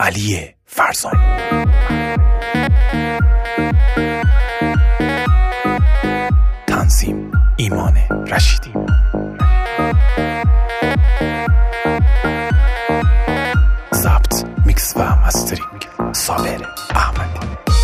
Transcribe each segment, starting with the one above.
علی فرزان. تنظیم ایمان رشیدی. ضبط، میکس و مسترینگ صابر احمدی.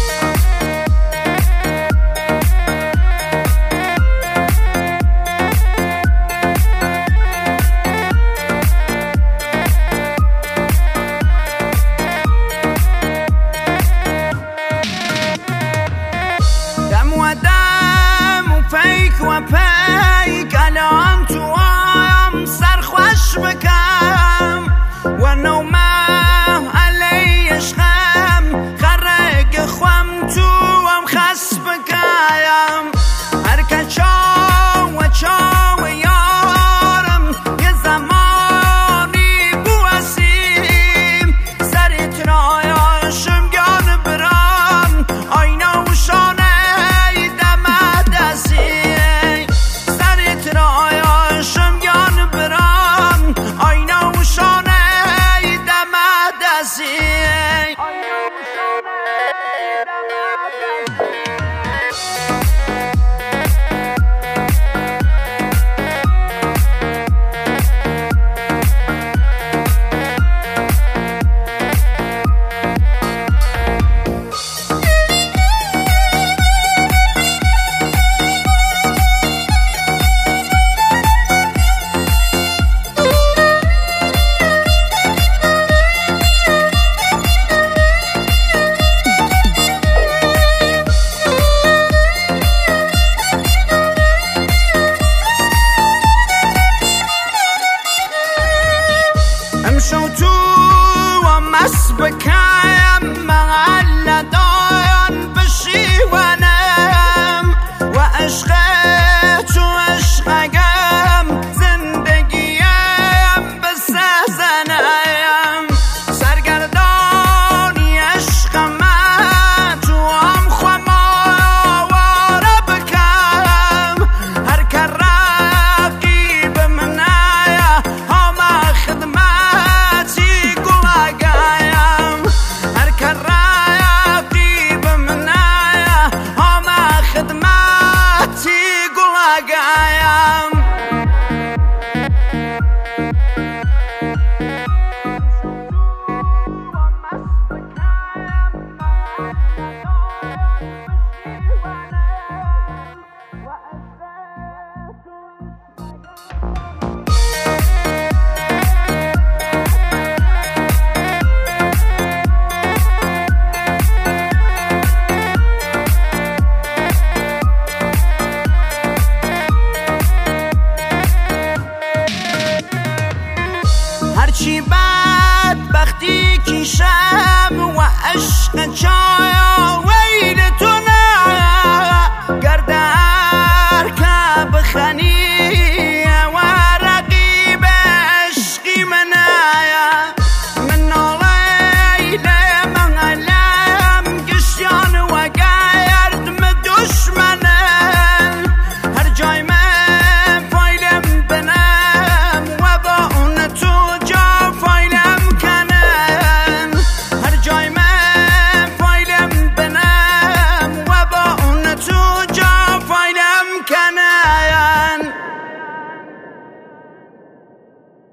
و پیک الان تو هم سرخوش بکم و نومه علی عشقم خرق خوام تو هم خس بکم هر کچا و چا و یارم یه زمانی بوسیم سریت رایاشم گان برام آینه و شانه امشو تو و مس بکم مغل دایان بشیونم و عشق تو عشقم زندگیم بسزنم سرگردانی عشق من تو هم خماواره بکم هر که رقیب منه همه خدمت هرچی بدبختی کشم و عشق چای